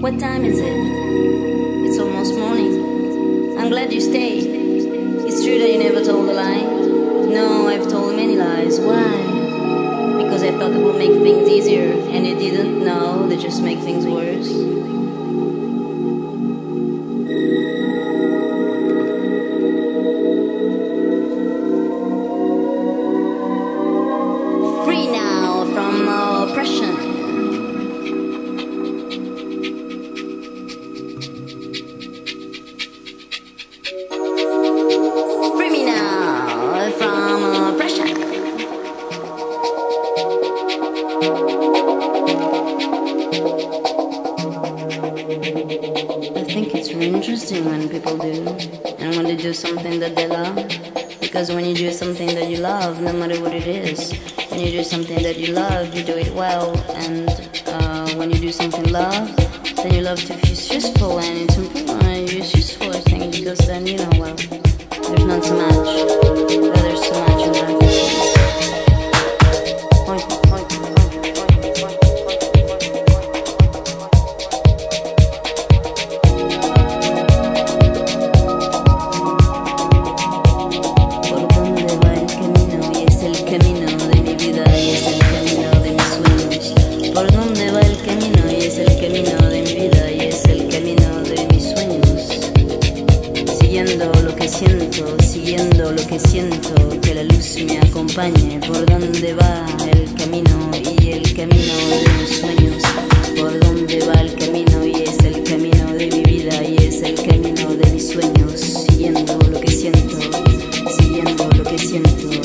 What time is it? It's almost morning. I'm glad you stayed. It's true that you never told a lie. No, I've told many lies. Why? Because I thought it would make things easier, and it didn't. No, they just make things worse. Free now from oppression. Free me now from oppression. I think it's really interesting when people do, and when they do something that they love. Because when you do something that you love, no matter what it is, when you do something that you love, you do it well. And when you do something love, then you love to feel useful, and it's important to use useful, I think, because then you know, well, there's not so much, but there's so much in life. ¿Por dónde va el camino? Y es el camino de mi vida, y es el camino de mis sueños. Siguiendo lo que siento, que la luz me acompañe. ¿Por dónde va el camino? Y el camino de mis sueños. ¿Por dónde va el camino? Y es el camino de mi vida, y es el camino de mis sueños. Siguiendo lo que siento, siguiendo lo que siento.